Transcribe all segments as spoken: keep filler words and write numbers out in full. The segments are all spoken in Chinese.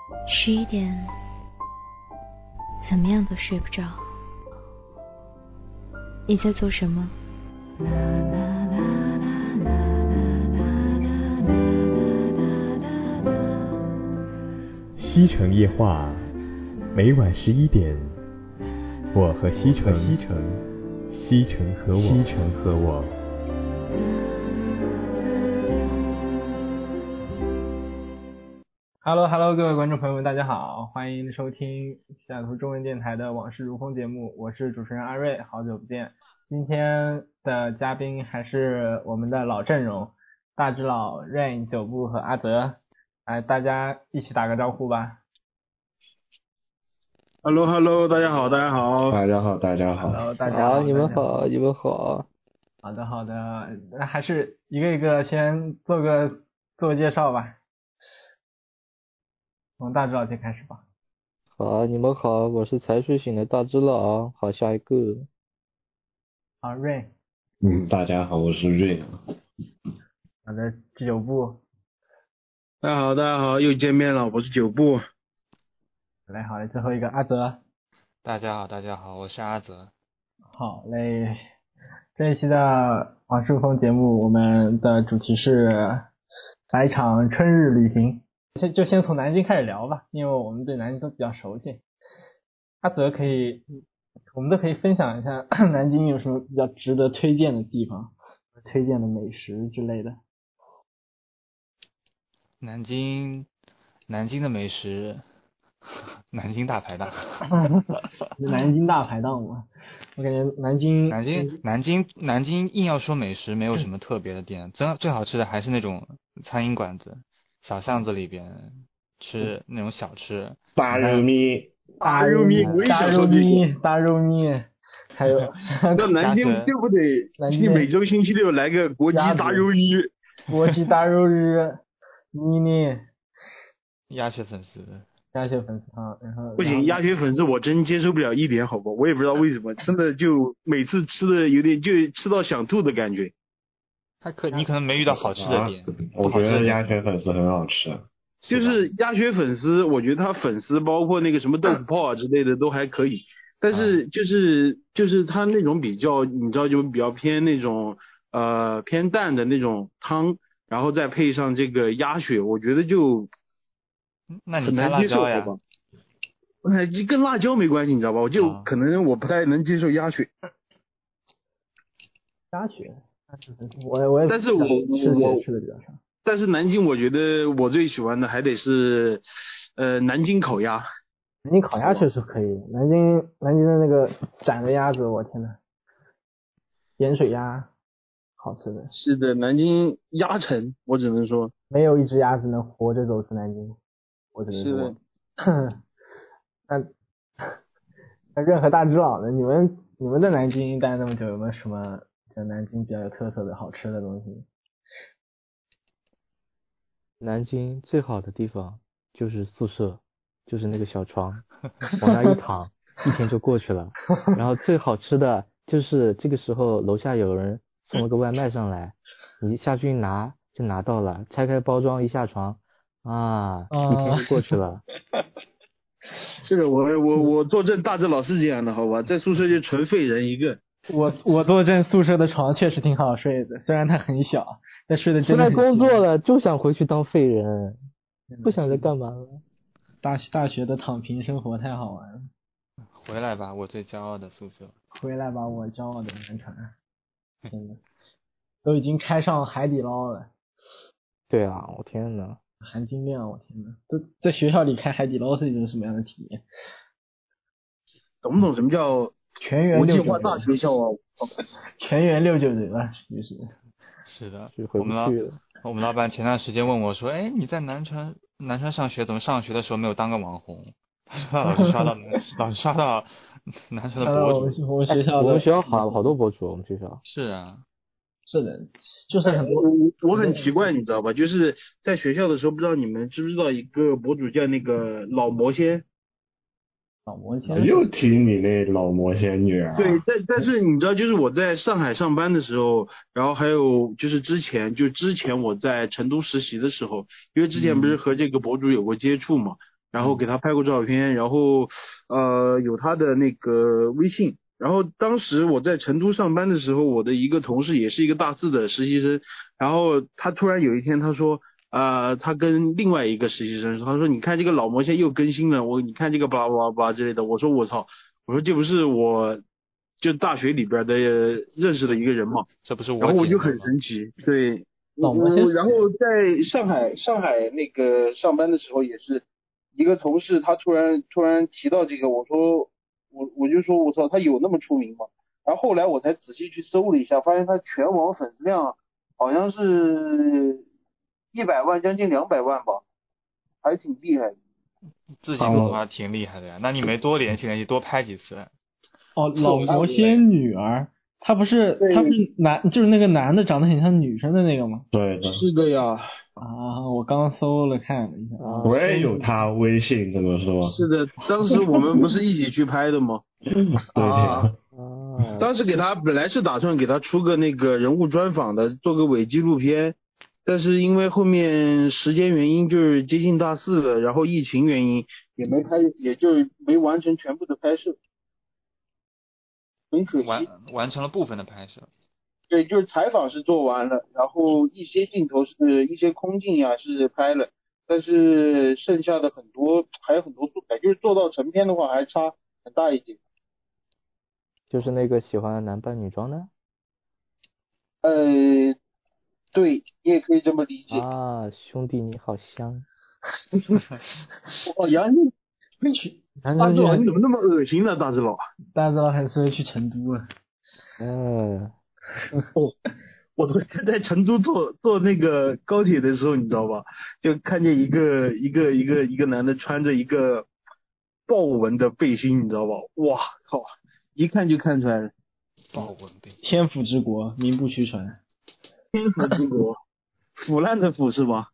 十一点，怎么样都睡不着。你在做什么？ 西城夜话，每晚十一点，我和西城，西城，西城和我，西城和我。 Hello Hello， 各位观众朋友们，大家好，欢迎收听西雅图中文电台的往事如风节目，我是主持人阿瑞，好久不见。今天的嘉宾还是我们的老阵容，大只佬、Rain、九部和阿泽，来大家一起打个招呼吧。 Hello Hello， 大家好，大家好， 大家好，大家好 ，Hello， 大家好， 你们好，你们好。 好的好的，那还是一个一个先做个自我介绍吧。从大只佬先开始吧。 好，你们好，我是才睡醒的大只佬。好，下一个。 好，瑞。 嗯，大家好，我是瑞。 好的，九部。 大家好，大家好，又见面了，我是九部。 好嘞，好嘞，最后一个阿泽。 大家好，大家好，我是阿泽。 好嘞，这一期的往事如风节目，我们的主题是来一场春日旅行。先就先从南京开始聊吧，因为我们对南京都比较熟悉。阿泽可以，我们都可以分享一下南京有什么比较值得推荐的地方，推荐的美食之类的。 南京，南京的美食，南京大排档。 南京大排档嘛，我感觉南京， 南京，南京，南京硬要说美食，没有什么特别的店，最最好吃的还是那种餐饮馆子。小巷子里边吃那种小吃， 大肉米， 大肉米，我也想说这个大肉米，还有那南京对不对？每周星期六来个国际大肉日， 国际大肉日，你呢？ 鸭血粉丝， 鸭血粉丝啊，然后不行，鸭血粉丝我真接受不了一点，好吧？我也不知道为什么，真的就每次吃的有点就吃到想吐的感觉。 他可你可能没遇到好吃的店， 啊、我觉得鸭血粉丝很好吃。 就是鸭血粉丝，我觉得它粉丝包括那个什么豆腐泡啊之类的都还可以，但是就是就是它那种比较，你知道就比较偏那种呃偏淡的那种汤，然后再配上这个鸭血，我觉得就很难接受，对吧？哎，跟辣椒没关系，你知道吧？我就、啊、可能我不太能接受鸭血。 鸭血。我我也但是我我吃的比较少。 但是南京我觉得我最喜欢的还得是呃南京烤鸭。 南京烤鸭确实可以，南京南京的那个斩的鸭子，我天呐，盐水鸭好吃的。 是的，南京鸭城，我只能说没有一只鸭子能活着走出南京，我只能说。是的。那那任何大只佬呢？你们你们在南京待那么久，有没有什么在南京比较有特色的好吃的东西？ 南京最好的地方就是宿舍，就是那个小床，往那一躺，一天就过去了。然后最好吃的就是这个时候楼下有人送了个外卖上来，你下去一拿就拿到了，拆开包装一下床，啊，一天就过去了。 是的，我我我坐镇大只佬是这样的，好吧，在宿舍就纯废人一个。 我我坐镇宿舍的床确实挺好睡的，虽然它很小，但睡的真的很。 出来工作了就想回去当废人，不想再干嘛了。 大大学的躺平生活太好玩了。 回来吧，我最骄傲的宿舍。 回来吧，我骄傲的南传。真的，都已经开上海底捞了。 对啊，我天哪！ 含金量，我天哪！都在学校里开海底捞是一种什么样的体验？ 懂不懂什么叫？ 全员国际化大学校啊， 全员六九折啊，于是。 是的，我们老我们老板前段时间问我说：“哎，你在南川南川上学，怎么上学的时候没有当个网红？”老是刷到老是刷到南川的博主。 我们学校， 我们学校好好多博主，我们学校。 是啊， 是的，就是很多。 我我很奇怪，你知道吧？就是在学校的时候，不知道你们知不知道一个博主叫那个老魔仙。 老魔仙又提你那老魔仙女啊！ 对，但但是你知道，就是我在上海上班的时候，然后还有就是之前，就之前我在成都实习的时候，因为之前不是和这个博主有过接触嘛， 然后给他拍过照片，然后呃有他的那个微信。然后当时我在成都上班的时候，我的一个同事也是一个大四的实习生，然后他突然有一天他说啊、呃，他跟另外一个实习生说，他说你看这个老魔仙又更新了，我你看这个巴拉巴拉巴拉之类的。我说我操，我说这不是我就大学里边的认识的一个人嘛， 这不是我， 然后我就很神奇，对， 老魔仙。 然后在上海上海那个上班的时候，也是一个同事，他突然突然提到这个，我说我我就说我操，他有那么出名吗？然后后来我才仔细去搜了一下，发现他全网粉丝量好像是一百万，将近两百万吧，还挺厉害的。 自己恐怕挺厉害的呀，那你没多联系联系，多拍几次。 哦，老魔仙女儿，他不是他不是男，就是那个男的长得很像女生的那个吗？ 对的， 是的呀。 啊，我刚搜了看了一下，啊、 我也有他微信，这么说。 是的，当时我们不是一起去拍的吗？ 对啊。 啊， 当时给他本来是打算给他出个那个人物专访的，做个伪纪录片，但是因为后面时间原因，就是接近大四了，然后疫情原因也没拍，也就没完成全部的拍摄，很可惜。 完完成了部分的拍摄。 对，就是采访是做完了，然后一些镜头是一些空镜呀是拍了，但是剩下的很多还有很多素材，就是做到成片的话还差很大一截。 就是那个喜欢男扮女装的。 呃，对，你也可以这么理解。 啊，兄弟你好香。 哦，杨你大智佬你怎么那么恶心呢？大智佬， 大智佬很适合去成都啊。 嗯。 哦，我昨天在成都坐坐那个高铁的时候，你知道吧？就看见一个一个一个一个男的穿着一个豹纹的背心，你知道吧？哇靠，一看就看出来了。 豹纹背， 天府之国，名不虚传。 天府之国，腐烂的腐是吧？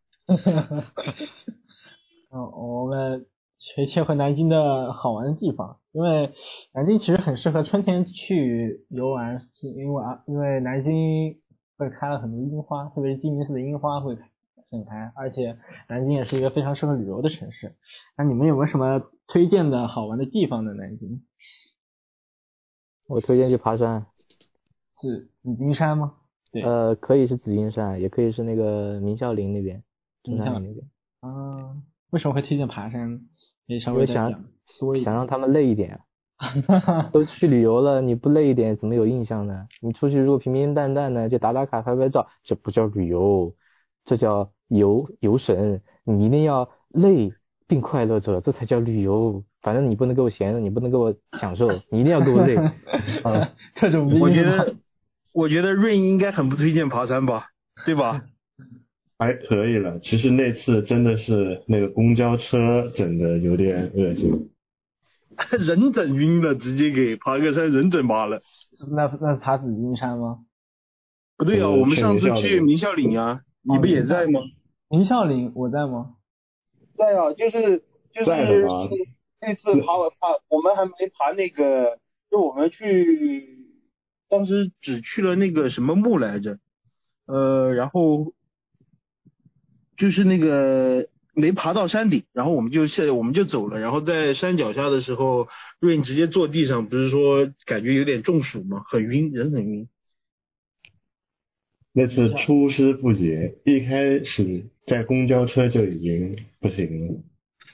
嗯，我们切切回南京的好玩的地方，因为南京其实很适合春天去游玩，因为啊，因为南京会开了很多樱花，特别是鸡鸣寺的樱花会盛开，而且南京也是一个非常适合旅游的城市。那你们有没有什么推荐的好玩的地方呢？南京？ 我推荐去爬山。 是紫金山吗？对。 呃，可以是紫金山，也可以是那个明孝陵那边，中山陵那边。 啊，为什么会推荐爬山？可以稍微再讲多一点。 想让他们累一点。都去旅游了，你不累一点怎么有印象呢？你出去如果平平淡淡的就打打卡拍拍照，这不叫旅游，这叫游游神。你一定要累并快乐着，这才叫旅游。反正你不能给我闲着，你不能给我享受，你一定要给我累。 啊，特种兵。 我觉得，我觉得润应该很不推荐爬山吧，对吧？ 还可以了，其实那次真的是那个公交车整的有点恶心。 人整晕了，直接给爬个山人整麻了。 那那是爬紫金山吗？ 不对啊，我们上次去明孝陵啊，你不也在吗？ 明孝陵我在吗？ 在啊，就是就是那次爬爬，我们还没爬那个，就我们去，当时只去了那个什么墓来着，呃，然后就是那个。没爬到山顶，然后我们就下我们就走了，然后在山脚下的时候，瑞直接坐地上，不是说感觉有点中暑吗？很晕，人很晕。 那次出师不捷，一开始在公交车就已经不行了。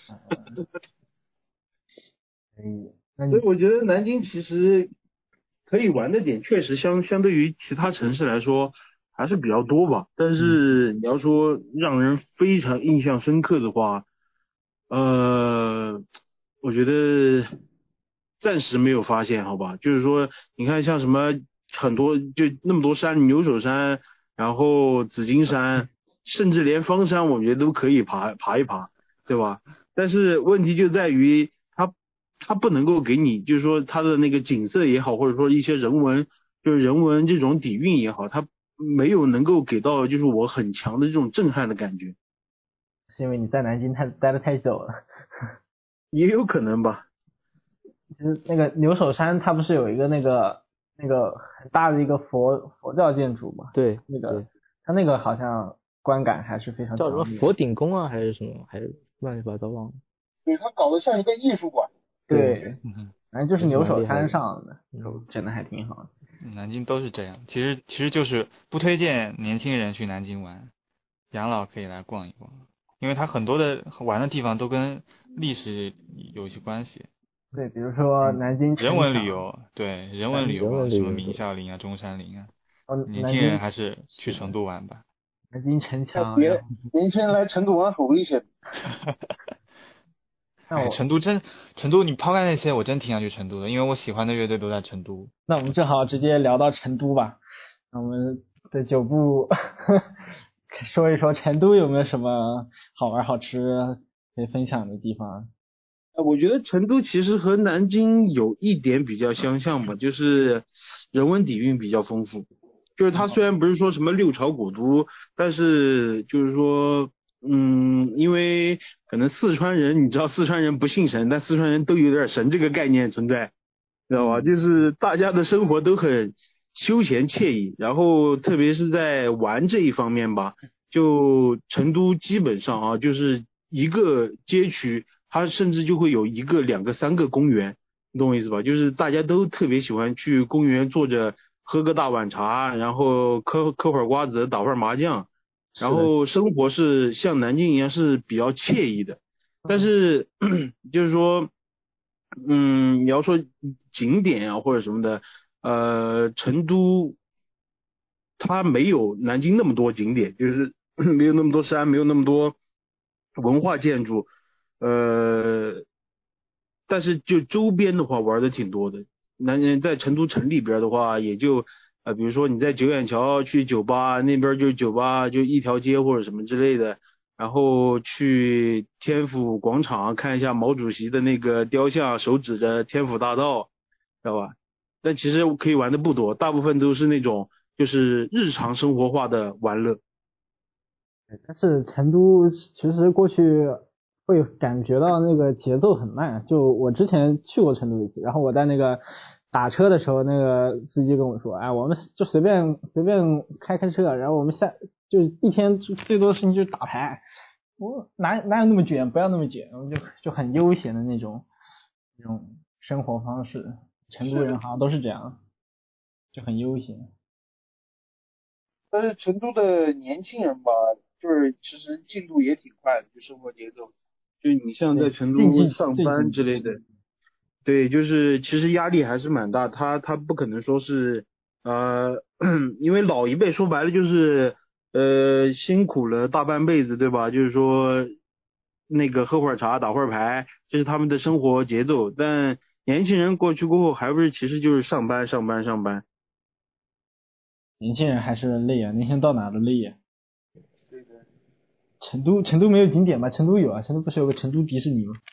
嗯， 所以我觉得南京其实可以玩的点，确实相相对于其他城市来说。还是比较多吧，但是你要说让人非常印象深刻的话，呃，我觉得暂时没有发现，好吧？就是说，你看像什么很多就那么多山，牛首山，然后紫金山，甚至连方山，我觉得都可以爬爬一爬，对吧？但是问题就在于它它不能够给你，就是说它的那个景色也好，或者说一些人文，就是人文这种底蕴也好，它没有能够给到就是我很强的这种震撼的感觉。 是因为你在南京太待得太久了。 也有可能吧。 其实那个牛首山它不是有一个那个那个很大的一个佛佛教建筑嘛？ 对， 那个它那个好像观感还是非常强烈的。 叫什么佛顶宫啊还是什么，还是乱七八糟忘了。 对，它搞得像一个艺术馆。 对，反正就是牛手摊上的，真的还挺好的。 南京都是这样，其实其实就是不推荐年轻人去南京玩，养老可以来逛一逛，因为它很多的玩的地方都跟历史有一些关系。 对，比如说南京人文旅游，对人文旅游啊，什么明孝陵啊、中山陵啊， 哦、 年轻人还是去成都玩吧。 南京城墙， 别年轻人来成都玩很危险。 哎，成都真，成都你抛开那些，我真挺想去成都的，因为我喜欢的乐队都在成都。 那我们正好直接聊到成都吧。那我们的九部说一说成都有没有什么好玩好吃可以分享的地方？ 我觉得成都其实和南京有一点比较相像吧，就是人文底蕴比较丰富。就是它虽然不是说什么六朝古都，但是就是说。嗯，因为可能四川人，你知道四川人不信神，但四川人都有点神这个概念存在，知道吧？就是大家的生活都很休闲惬意，然后特别是在玩这一方面吧，就成都基本上啊，就是一个街区，它甚至就会有一个、两个、三个公园，你懂我意思吧？就是大家都特别喜欢去公园坐着喝个大碗茶，然后嗑嗑会儿瓜子，打会儿麻将。然后生活是像南京一样是比较惬意的，但是就是说，嗯，你要说景点啊或者什么的，呃，成都它没有南京那么多景点，就是没有那么多山，没有那么多文化建筑，呃，但是就周边的话玩的挺多的。南在成都城里边的话，也就。呃，比如说你在九眼桥去酒吧，那边就是酒吧，就一条街或者什么之类的，然后去天府广场看一下毛主席的那个雕像，手指着天府大道，知道吧？但其实可以玩的不多，大部分都是那种就是日常生活化的玩乐。 但是成都其实过去会感觉到那个节奏很慢，就我之前去过成都一次，然后我在那个打车的时候，那个司机跟我说，哎，我们就随便随便开开车，然后我们下就一天最多的事情就是打牌，我哪哪有那么卷，不要那么卷，我们就就很悠闲的那种那种生活方式。成都人好像都是这样，就很悠闲。 但是成都的年轻人吧，就是其实进度也挺快的，就生活节奏，就你像在成都上班之类的。对，就是其实压力还是蛮大，他他不可能说是呃，因为老一辈说白了就是呃辛苦了大半辈子，对吧？就是说那个喝会儿茶打会儿牌，这是他们的生活节奏。但年轻人过去过后，还不是其实就是上班上班上班。 年轻人还是累啊，年轻人到哪都累啊。对的。成都成都没有景点吗？成都有啊，成都不是有个成都迪士尼吗？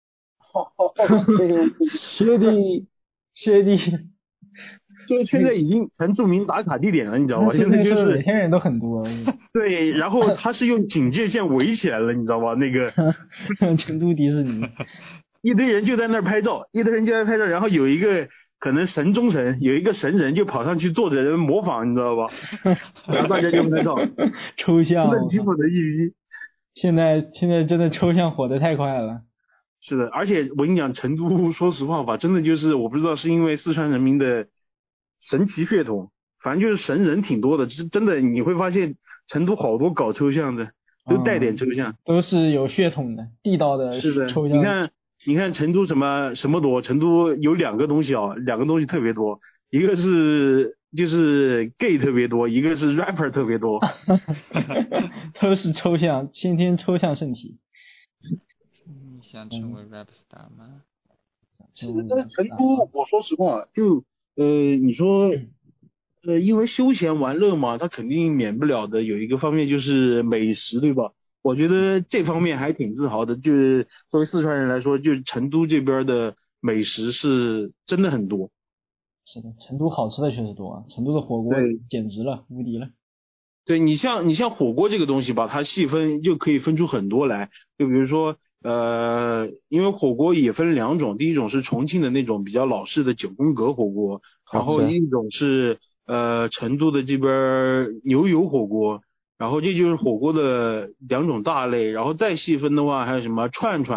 薛地，薛地， 就现在已经成著名打卡地点了，你知道吧？现在就是每天人都很多。 对，然后它是用警戒线围起来了，你知道吧？那个成都迪士尼， 一堆人就在那儿拍照，一堆人就在拍照，然后有一个可能神中神，有一个神人就跑上去坐着人模仿，你知道吧？然后大家就拍照， 抽象， 问题我的一逼。 现在现在真的抽象火得太快了。 是的，而且我跟你讲，成都说实话吧，真的就是我不知道是因为四川人民的神奇血统，反正就是神人挺多的，真的你会发现成都好多搞抽象的，都带点抽象， 嗯、都是有血统的，地道的是的抽象。 你看，你看成都什么什么多，成都有两个东西啊，两个东西特别多，一个是就是 gay 特别多，一个是 rapper 特别多， 都是抽象，先天抽象圣体。 你想成为 rap star 吗？ 其实在成都，我说实话，就呃，你说呃，因为休闲玩乐嘛，它肯定免不了的有一个方面就是美食，对吧？我觉得这方面还挺自豪的，就是作为四川人来说，就是成都这边的美食是真的很多。 是的，成都好吃的确实多啊，成都的火锅简直了，无敌了。 对，你像你像火锅这个东西吧，它细分就可以分出很多来，就比如说。呃，因为火锅也分两种，第一种是重庆的那种比较老式的九宫格火锅，然后一种是呃成都的这边牛油火锅，然后这就是火锅的两种大类，然后再细分的话还有什么串串，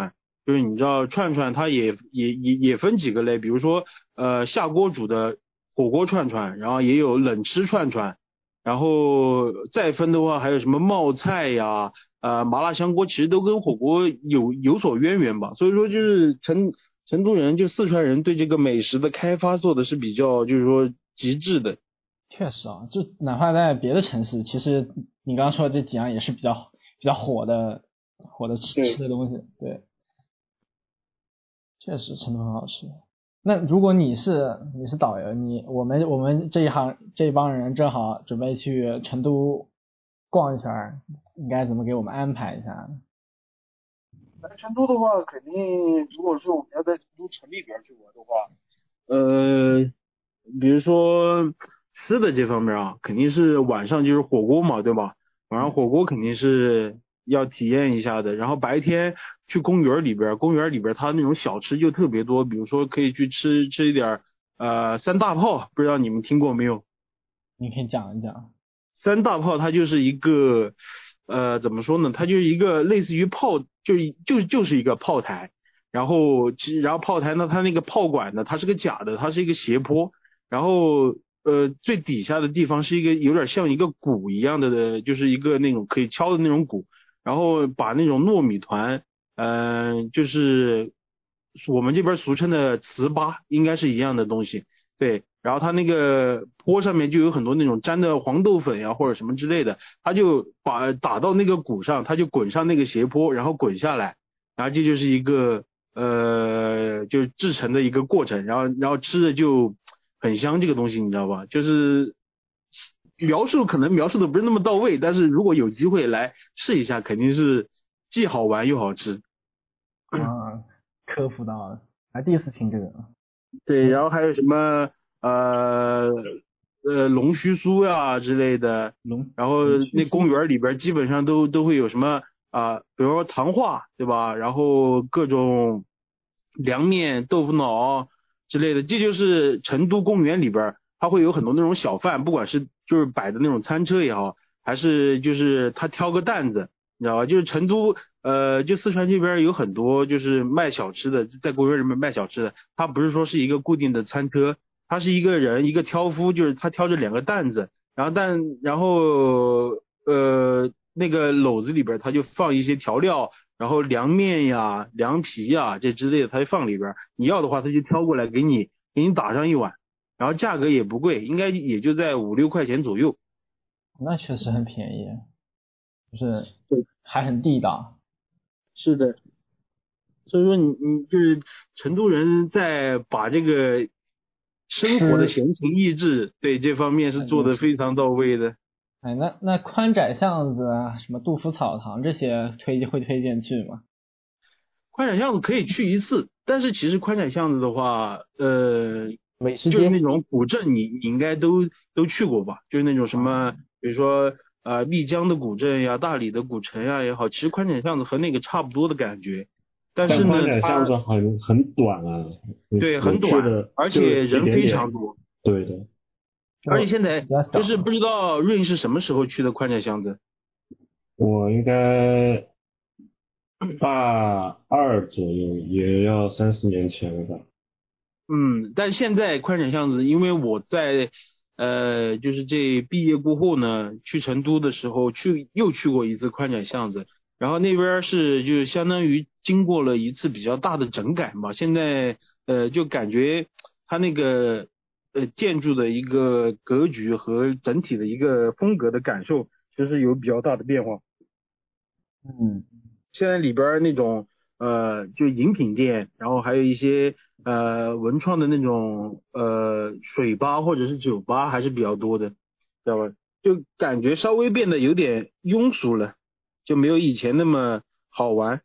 就是你知道串串它也也也也分几个类，比如说呃下锅煮的火锅串串，然后也有冷吃串串，然后再分的话还有什么冒菜呀，呃麻辣香锅，其实都跟火锅有有所渊源吧。所以说就是成成都人就四川人对这个美食的开发做的是比较就是说极致的。 确实啊，就哪怕在别的城市，其实你刚刚说的这几样也是比较比较火的火的吃吃的东西，对，确实成都很好吃。那如果你是你是导游，你我们我们这一行这一帮人正好准备去成都逛一圈，应该怎么给我们安排一下呢？ 来成都的话，肯定如果说我们要在成都城里边去玩的话，呃，比如说吃的这方面啊，肯定是晚上就是火锅嘛，对吧？晚上火锅肯定是要体验一下的。然后白天去公园里边，公园里边它那种小吃就特别多，比如说可以去吃吃一点呃三大炮，不知道你们听过没有？ 你可以讲一讲。 三大炮它就是一个呃怎么说呢？它就是一个类似于炮，就就就是一个炮台。然后其实然后炮台呢，它那个炮管呢，它是个假的，它是一个斜坡。然后呃最底下的地方是一个有点像一个鼓一样的，就是一个那种可以敲的那种鼓。然后把那种糯米团，嗯、呃，就是我们这边俗称的糍粑，应该是一样的东西。对，然后它那个坡上面就有很多那种沾的黄豆粉呀或者什么之类的，它就把打到那个鼓上，它就滚上那个斜坡，然后滚下来，然后这就是一个呃就是制成的一个过程，然后然后吃的就很香，这个东西你知道吧？就是描述可能描述的不是那么到位，但是如果有机会来试一下，肯定是既好玩又好吃。 啊，科普到了，还第一次听这个。 对，然后还有什么呃呃龙须酥呀之类的， 龙， 然后那公园里边基本上都都会有什么啊、呃，比如说糖化，对吧？然后各种凉面、豆腐脑之类的，这就是成都公园里边它会有很多那种小贩，不管是就是摆的那种餐车也好，还是就是他挑个担子，你知道吧？就是成都呃，就四川这边有很多就是卖小吃的，在公园里面卖小吃的，他不是说是一个固定的餐车，他是一个人一个挑夫，就是他挑着两个担子，然后担然后呃那个篓子里边他就放一些调料，然后凉面呀、凉皮呀这之类的他就放里边，你要的话他就挑过来给你给你打上一碗，然后价格也不贵，应该也就在五六块钱左右。 那确实很便宜，就是还很地道。 是的，所以说你你就是成都人在把这个生活的闲情逸致对这方面是做的非常到位的。 哎，那那宽窄巷子啊，什么杜甫草堂这些推会推荐去吗？ 宽窄巷子可以去一次，但是其实宽窄巷子的话，呃， 美食街就是那种古镇你，你应该都都去过吧？就是那种什么，比如说呃丽江的古镇呀、大理的古城呀也好，其实宽窄巷子和那个差不多的感觉。但是呢， 宽窄巷子很很短啊， 对，很短，而且人非常多。 对的。 而且现在就是不知道润是什么时候去的宽窄巷子？ 我应该大二左右，也要三四年前了吧。 嗯，但现在宽窄巷子，因为我在呃，就是这毕业过后呢，去成都的时候去又去过一次宽窄巷子，然后那边是就是相当于经过了一次比较大的整改嘛，现在呃就感觉它那个呃建筑的一个格局和整体的一个风格的感受，其实有比较大的变化。 嗯， 现在里边那种呃就饮品店，然后还有一些呃文创的那种呃水吧或者是酒吧还是比较多的，知道吧？就感觉稍微变得有点庸俗了，就没有以前那么好玩。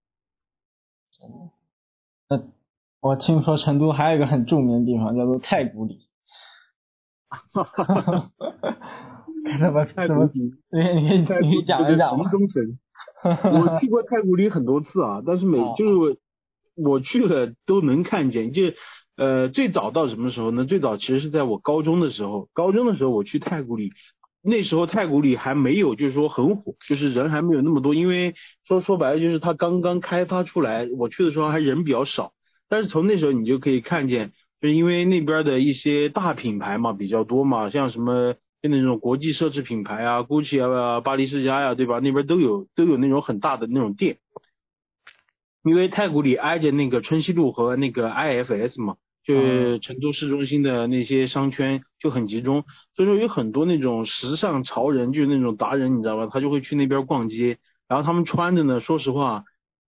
那我听说成都还有一个很著名的地方叫做太古里。哈哈哈哈怎么太古里？ 你你你讲一讲神中神。我去过太古里很多次啊，但是每就是我去了都能看见。就呃最早到什么时候呢？最早其实是在我高中的时候，高中的时候我去太古里， 那时候太古里还没有就是说很火，就是人还没有那么多，因为说说白了就是它刚刚开发出来，我去的时候还人比较少。但是从那时候你就可以看见，就是因为那边的一些大品牌嘛比较多嘛，像什么就那种国际奢侈品牌啊 ，Gucci 啊、巴黎世家呀、啊，对吧？那边都有都有那种很大的那种店。因为太古里挨着那个春熙路和那个 I F S 嘛，就是成都市中心的那些商圈就很集中，所以说有很多那种时尚潮人，就是那种达人，你知道吧？他就会去那边逛街，然后他们穿的呢，说实话，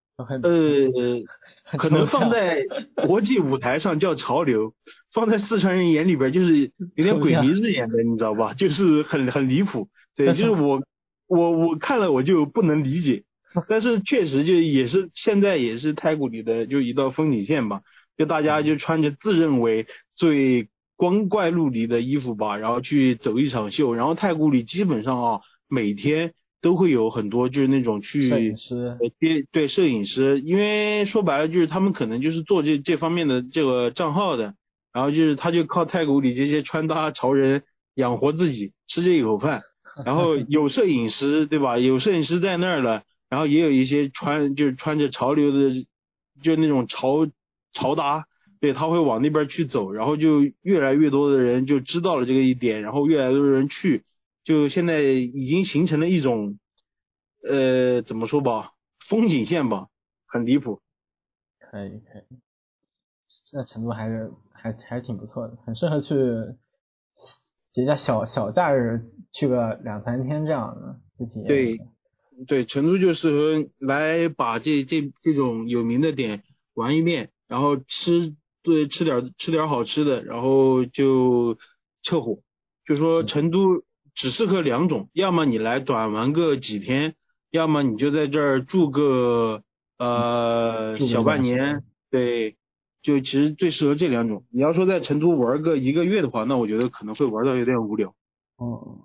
呃，可能放在国际舞台上叫潮流，放在四川人眼里边就是有点鬼迷日眼的，你知道吧？就是很很离谱，对，就是我我我看了我就不能理解。但是确实就也是现在也是太古里的就一道风景线吧，就大家就穿着自认为最光怪陆离的衣服吧，然后去走一场秀。然后太古里基本上啊每天都会有很多就是那种去摄影师， 对对摄影师，因为说白了就是他们可能就是做这这方面的这个账号的，然后就是他就靠太古里这些穿搭潮人养活自己，吃这一口饭。然后有摄影师对吧？有摄影师在那儿了。然后也有一些穿就是穿着潮流的，就那种潮潮搭，对，他会往那边去走，然后就越来越多的人就知道了这个一点，然后越来越多的人去，就现在已经形成了一种，呃，怎么说吧，风景线吧，很离谱。 可以可以，这成都还是还还是挺不错的，很适合去节假小小假日去个两三天这样的去体验。 对。对，成都就适合来把这这这种有名的点玩一遍，然后吃对吃点吃点好吃的，然后就撤火。就说成都只适合两种，要么你来短玩个几天，要么你就在这儿住个呃小半年。对，就其实最适合这两种。你要说在成都玩个一个月的话，那我觉得可能会玩到有点无聊。 哦。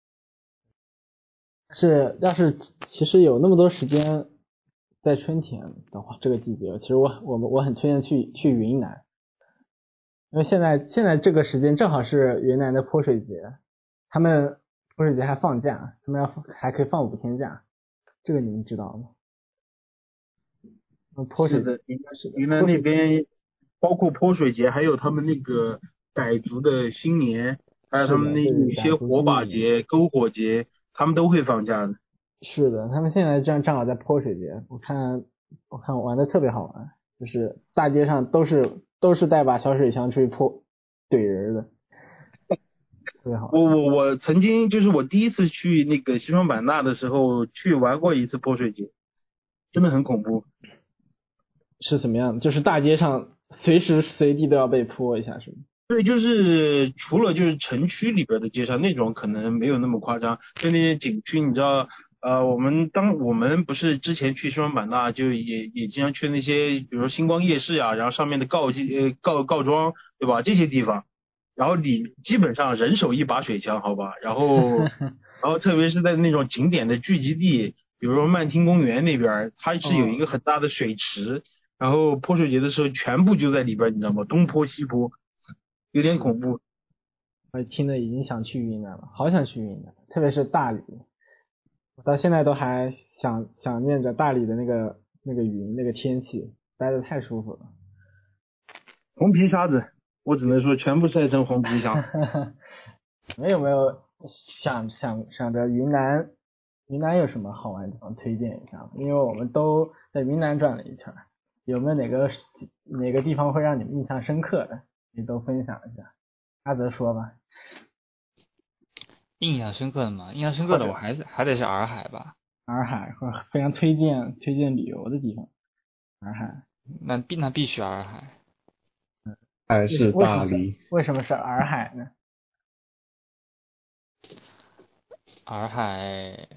是，要是其实有那么多时间在春天的话，这个季节，其实我我们我很推荐去去云南，因为现在现在这个时间正好是云南的泼水节，他们泼水节还放假，他们要还可以放五天假，这个你们知道吗？泼水的云南是云南那边，包括泼水节，还有他们那个傣族的新年，还有他们那有一些火把节、篝火节。他们都会放假的。 是的，他们现在正正好在泼水节，我看我看玩的特别好玩，就是大街上都是都是带把小水枪出去泼怼人的，特别好玩。 我我我曾经就是我第一次去那个西双版纳的时候去玩过一次泼水节，真的很恐怖。 是怎么样？就是大街上随时随地都要被泼一下，是吗？ 对，就是除了就是城区里边的街上那种可能没有那么夸张，就那些景区，你知道，呃，我们当我们不是之前去西双版纳，就也也经常去那些，比如说星光夜市啊，然后上面的告呃告告庄，对吧？这些地方，然后你基本上人手一把水枪，好吧，然后然后特别是在那种景点的聚集地，比如说曼听公园那边，它是有一个很大的水池，然后泼水节的时候全部就在里边，你知道吗？东泼西泼。有点恐怖， 我听着已经想去云南了，好想去云南，特别是大理，我到现在都还想想念着大理的那个那个云那个天气，待着太舒服了。 红皮沙子，我只能说全部晒成红皮沙。 没有没有想想想着云南，云南有什么好玩的地方推荐一下？因为我们都在云南转了一圈，有没有哪个哪个地方会让你们印象深刻的？你都分享一下，阿泽说吧。 印象深刻的嘛，印象深刻的我还是还得是洱海吧。 洱海或者非常推荐推荐旅游的地方，洱海。 那必那必须洱海。 还是大理？ 为什么是洱海呢？ 洱海。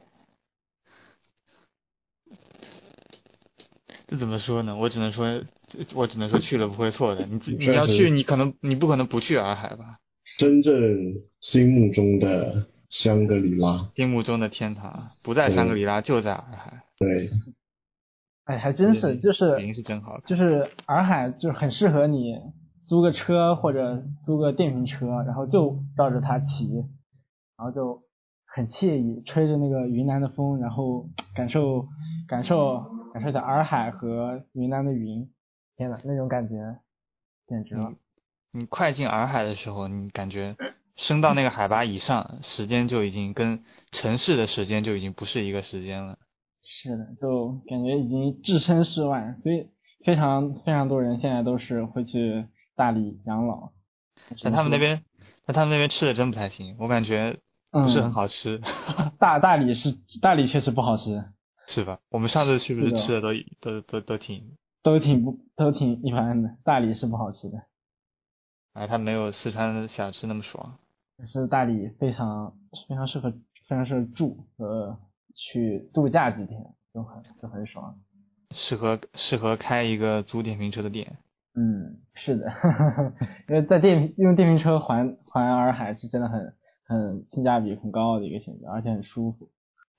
这怎么说呢？我只能说，我只能说去了不会错的。你你要去，你可能你不可能不去洱海吧？ 真正心目中的香格里拉， 心目中的天堂不在香格里拉，就在洱海。 对。 哎，还真是，就是云是真好， 就是洱海就是很适合你租个车或者租个电瓶车，然后就绕着它骑，然后就很惬意，吹着那个云南的风，然后感受感受感受一下洱海和云南的云，天呐，那种感觉简直了。 你快进洱海的时候，你感觉升到那个海拔以上，时间就已经跟城市的时间就已经不是一个时间了。 是的，就感觉已经置身事外，所以非常非常多人现在都是会去大理养老。 但他们那边，但他们那边吃的真不太行，我感觉不是很好吃。 嗯、大大理是大理确实不好吃， 是吧？我们上次是不是吃的都都都都挺都挺不都挺一般的？大理是不好吃的。 哎，它没有四川的小吃那么爽。 但是大理非常非常适合非常适合住和去度假几天，就很就很爽。 适合适合开一个租电瓶车的店。 嗯，是的，因为在电用电瓶车环环洱海是真的很很性价比很高的一个选择，而且很舒服。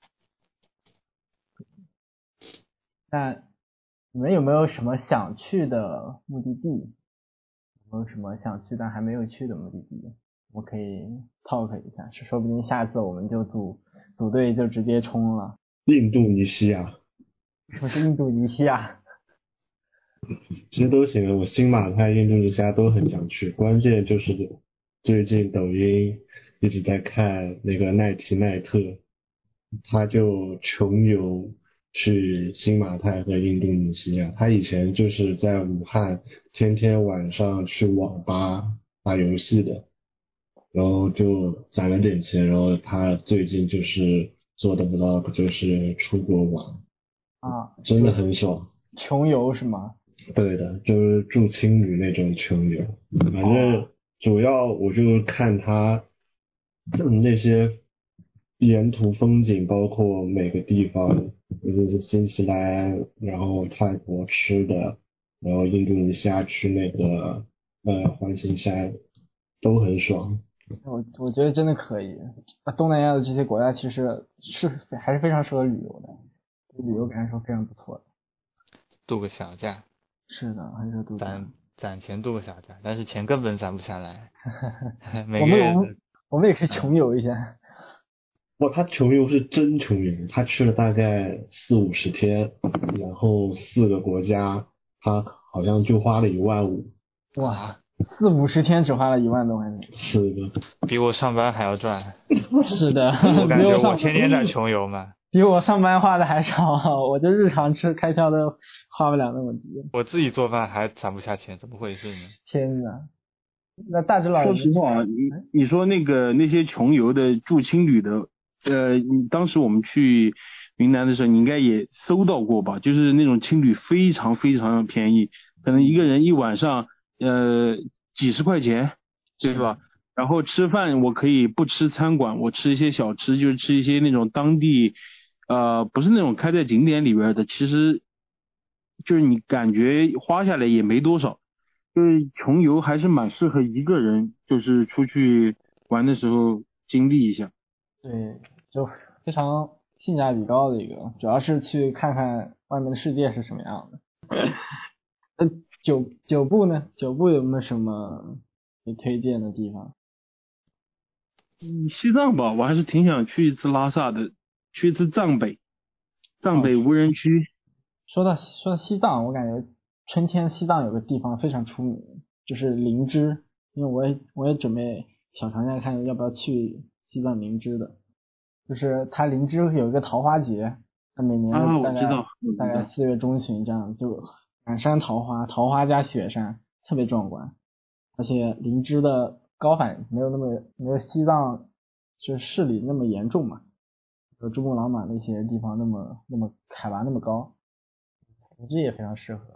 那你们有没有什么想去的目的地？有没有什么想去但还没有去的目的地？我可以 talk 一下，是说不定下次我们就组组队就直接冲了。 印度尼西亚。 什么是印度尼西亚？ 其实都行，我新马泰、印度尼西亚都很想去，关键就是最近抖音一直在看那个奈提奈特，他就穷游去新马泰和印度尼西亚。他以前就是在武汉天天晚上去网吧打游戏的，然后就攒了点钱，然后他最近就是做的 vlog 就是出国玩啊， 真的很爽。 穷游是吗？ 对的，就是住青旅那种穷游，反正主要我就看他那些沿途风景，包括每个地方，就是新西兰，然后泰国吃的，然后印度尼西亚去那个呃环形山，都很爽。 我我觉得真的可以，东南亚的这些国家其实是还是非常适合旅游的，旅游感受非常不错的。 度个小假。 是的，很适合度假。 攒攒钱度个小假，但是钱根本攒不下来。每个月我们我们也可以穷游一下。 哇，他穷游是真穷游，他去了大概四五十天，然后四个国家，他好像就花了一万五。 哇，四五十天只花了一万多块钱。 是的， 比我上班还要赚。 是的， 我感觉我天天在穷游嘛。 比我上班花的还少，我就日常吃开销都花不了那么多。 我自己做饭还攒不下钱，怎么回事呢？ 天哪！那大只老说实话，你你说那个那些穷游的住青旅的，呃，你当时我们去云南的时候，你应该也搜到过吧？就是那种青旅非常非常便宜，可能一个人一晚上呃几十块钱，对吧？然后吃饭我可以不吃餐馆，我吃一些小吃，就是吃一些那种当地。呃，不是那种开在景点里边的，其实就是你感觉花下来也没多少，就是穷游还是蛮适合一个人，就是出去玩的时候经历一下。 对，就非常性价比高的一个，主要是去看看外面的世界是什么样的。那九九部呢？九部有没有什么你推荐的地方？ 嗯，西藏吧，我还是挺想去一次拉萨的。去一次藏北，藏北无人区。 说到说到西藏，我感觉春天西藏有个地方非常出名，就是林芝，因为我也我也准备小长假看要不要去西藏林芝的，就是它林芝有一个桃花节，它每年大概、 啊、 大概四月中旬这样，就满山桃花，桃花加雪山，特别壮观，而且林芝的高反没有那么没有西藏就是市里那么严重嘛。有珠穆朗玛那些地方那么那么海拔那么高，这也非常适合。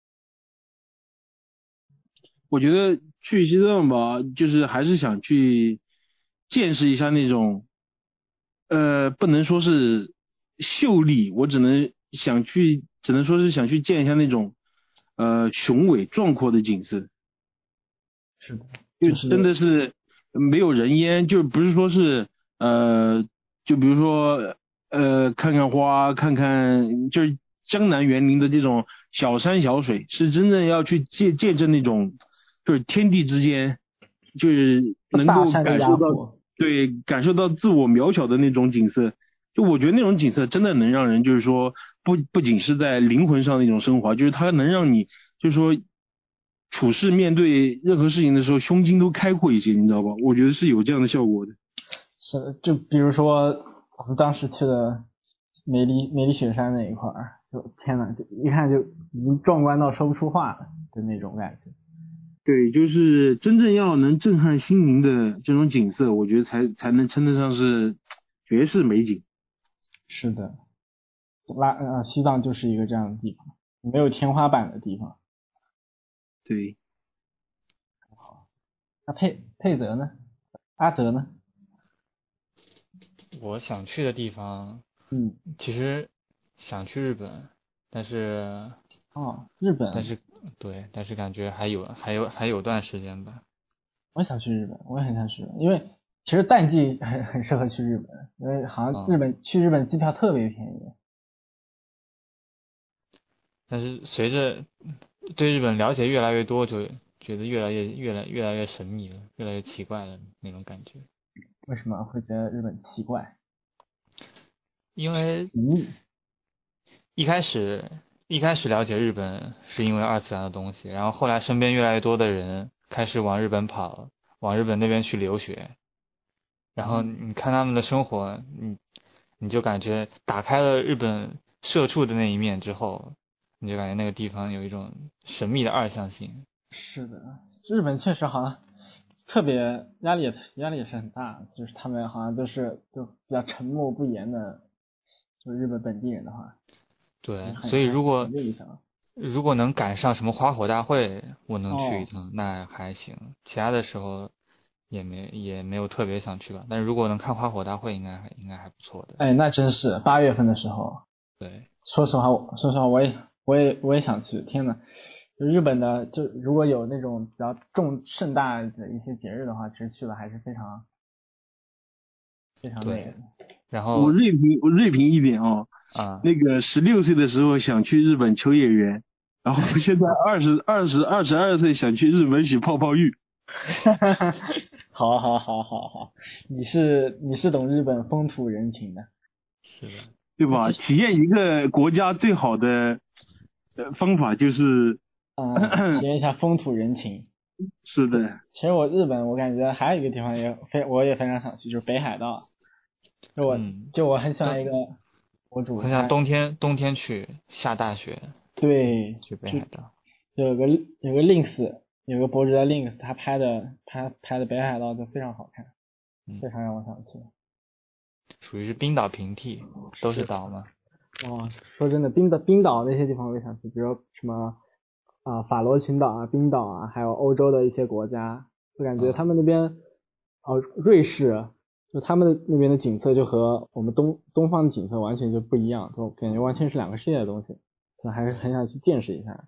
我觉得去西藏吧，就是还是想去见识一下那种，呃，不能说是秀丽，我只能想去，只能说是想去见一下那种，呃，雄伟壮阔的景色。 是的， 就真的是没有人烟，就不是说是呃。就比如说，呃，看看花，看看就是江南园林的这种小山小水，是真正要去见见证那种，就是天地之间，就是能够感受到， 对，感受到自我渺小的那种景色。就我觉得那种景色真的能让人就是说不不仅是在灵魂上的一种升华，就是它能让你就是说处事面对任何事情的时候胸襟都开阔一些，你知道吧？我觉得是有这样的效果的。 是，就比如说我们当时去的梅里梅里雪山那一块儿，就天呐，就一看就已经壮观到说不出话了的那种感觉。 对，就是真正要能震撼心灵的这种景色，我觉得才才能称得上是绝世美景。 是的，拉呃西藏就是一个这样的地方，没有天花板的地方。 对。 好，那佩佩泽呢？阿泽呢？ 我想去的地方， 嗯， 其实想去日本，但是哦，日本， 但是对，但是感觉还有还有还有段时间吧。 我想去日本，我也很想去日本，因为其实淡季很很适合去日本，因为好像日本、嗯、去日本机票特别便宜。 但是随着对日本了解越来越多，就觉得越来越越来越来越神秘了，越来越奇怪了那种感觉。 为什么会觉得日本奇怪？ 因为嗯， 一开始一开始了解日本是因为二次元的东西，然后后来身边越来越多的人开始往日本跑，往日本那边去留学，然后你看他们的生活，你你就感觉打开了日本社畜的那一面之后，你就感觉那个地方有一种神秘的二向性。 是的，日本确实好像特别压力也压力也是很大，就是他们好像都是就比较沉默不言的，就是日本本地人的话。 对，所以如果如果能赶上什么花火大会，我能去一趟，哦、那还行。其他的时候也没也没有特别想去吧。但是如果能看花火大会，应该还应该还不错的。 哎，那真是八月份的时候。 对， 说实话，我说实话，我也我也我也想去。天呐，就日本的，就如果有那种比较重盛大的一些节日的话，其实去了还是非常非常美的。 然后我锐评我锐评一点哦， 啊， 那个十六岁的时候想去日本秋叶原，然后现在二十二十二十二岁想去日本洗泡泡浴。 好好好好好，你是你是懂日本风土人情的， 是的， 对吧？体验一个国家最好的呃方法就是嗯，体验一下风土人情。 是的。 其实我日本我感觉还有一个地方也非我也非常想去，就是北海道。就我、嗯、就我很喜欢一个博主， 很想冬天冬天去下大雪。 对， 去北海道。 有个有个 links 有个博主叫 links， 他拍的他拍的北海道都非常好看，非常让我想去。 属于是冰岛平替，都是岛吗？ 哦，说真的，冰岛冰岛那些地方我也想去，比如什么啊、呃、法罗群岛啊、冰岛啊，还有欧洲的一些国家，就感觉他们那边哦、呃、瑞士。就他们的那边的景色就和我们东东方的景色完全就不一样，就感觉完全是两个世界的东西，所以还是很想去见识一下。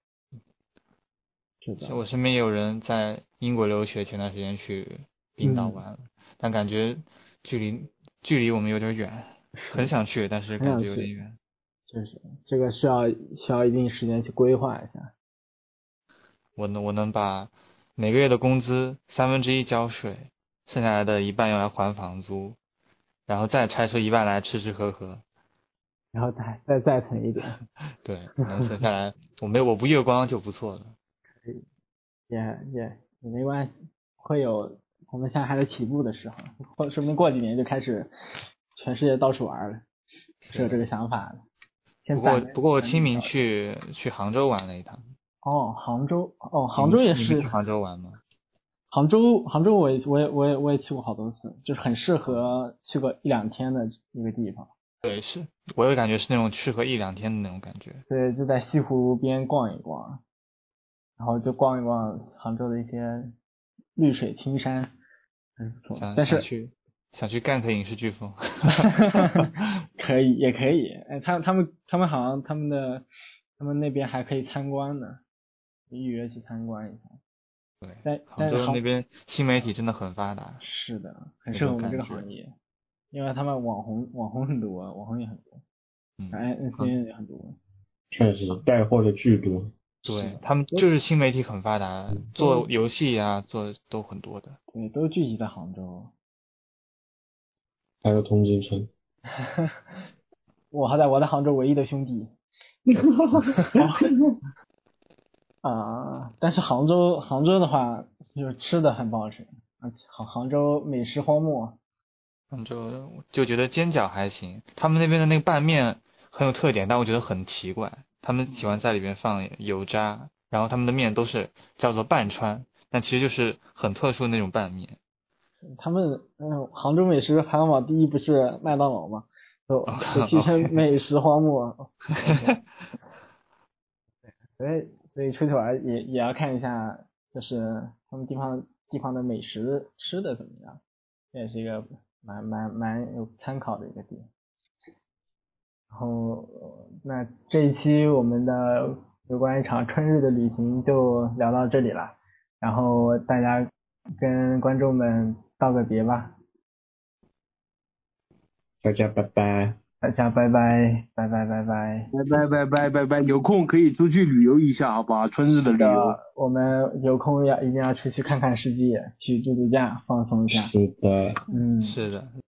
是的， 我身边有人在英国留学，前段时间去冰岛玩了，嗯、但感觉距离距离我们有点远，很想去，但是感觉有点远。 确实，这个需要需要一定时间去规划一下。 我能我能把每个月的工资三分之一交税。剩下来的一半用来还房租，然后再拆出一半来吃吃喝喝， 然后再再再存一点。 对，能存下来，我没我不月光就不错了。 也也也没关系，会有我们现在还在起步的时候，或说不定过几年就开始全世界到处玩了，是有这个想法的。 不过不过我清明去去杭州玩了一趟。 哦，杭州哦，杭州也是。 你去杭州玩吗？ 杭州，杭州我也我也我也我也去过好多次，就是很适合去个一两天的一个地方。 对，是，我有感觉是那种适合一两天的那种感觉。 对，就在西湖边逛一逛，然后就逛一逛杭州的一些绿水青山，很不错。但是想去想去干个影视飓风， 可以也可以，哎，他他们他们好像他们的他们那边还可以参观呢，预约去参观一下。 对，杭州那边新媒体真的很发达。 是的，很适合我们这个行业，因为他们网红网红很多，网红也很多， 嗯， 哎 ，N C N 也很多， 确实带货的巨多。 对，他们就是新媒体很发达，做游戏啊，做都很多的。 对，都聚集在杭州。 还有同济城。 我好在我在杭州唯一的兄弟。啊，但是杭州杭州的话，就是吃的很不好吃啊，杭杭州美食荒漠。 杭州就觉得煎饺还行，他们那边的那个拌面很有特点，但我觉得很奇怪，他们喜欢在里面放油渣，然后他们的面都是叫做拌川，但其实就是很特殊的那种拌面。 他们嗯，杭州美食排行榜第一不是麦当劳吗？都被提成美食荒漠。所以所以出去玩也也要看一下，就是他们地方地方的美食吃的怎么样，这也是一个蛮蛮蛮有参考的一个点。然后那这一期我们的有关一场春日的旅行就聊到这里了，然后大家跟观众们道个别吧。 大家拜拜。 大家拜拜，拜拜拜拜， 拜拜拜拜拜拜，有空可以出去旅游一下，好不好？春日的旅游， 我们有空要一定要出去看看世界，去度度假，放松一下。 是的， 嗯， 是的。